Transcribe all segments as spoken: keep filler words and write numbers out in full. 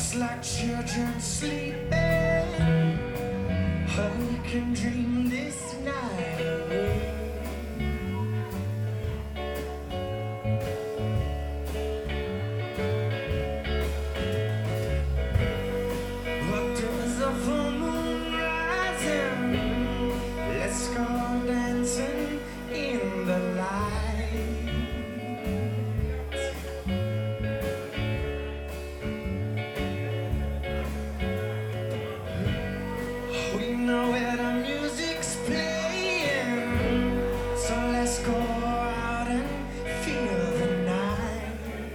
Just like children sleeping, oh, we can dream this night away. What does the full moon rising? Let's go dancing in the light. We know where the music's playing, so let's go out and feel the night.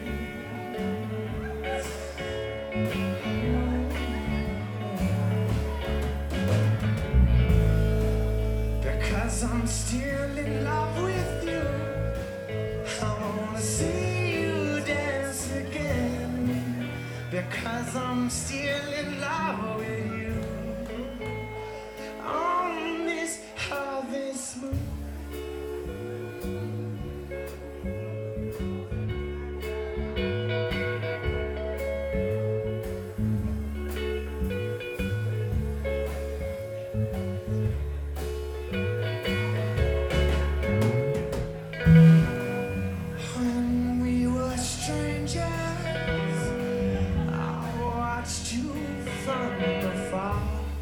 Because I'm still in love with you, I wanna see you dance again. Because I'm still in love with you. On this harvest moon, when we were strangers, I watched you from afar.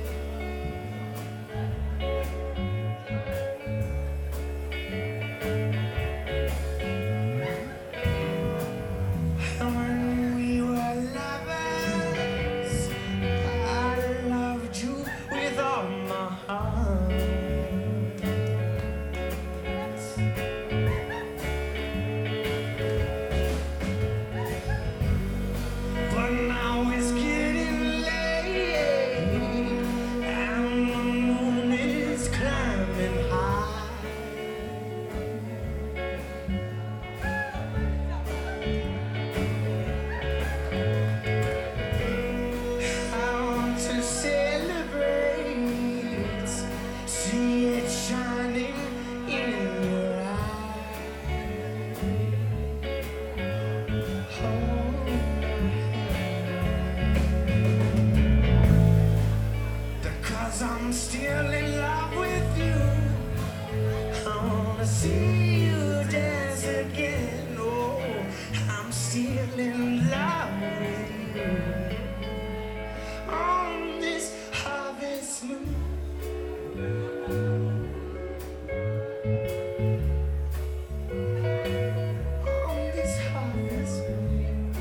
When we were lovers, I loved you with all my heart. But now it's getting late, and the moon is climbing high. I want to celebrate, see it shining in your eyes. Oh, because I'm still in love with you, I wanna see you dance again. Oh, I'm still in love with you. On this harvest moon, on this harvest moon.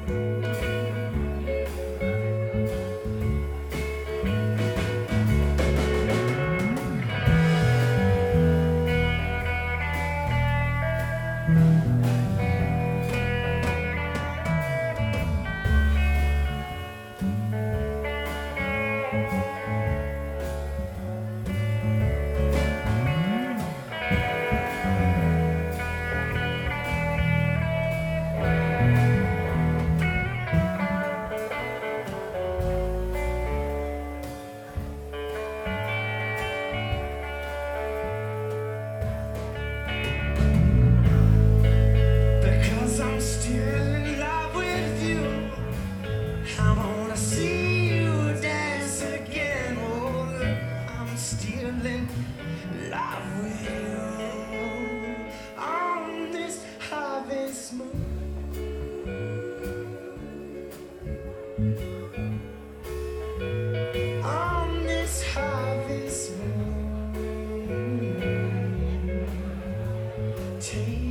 Because I'm still in love with you, I wanna see you dance again. Oh, I'm still in love with you. On this harvest moon, on this harvest moon, take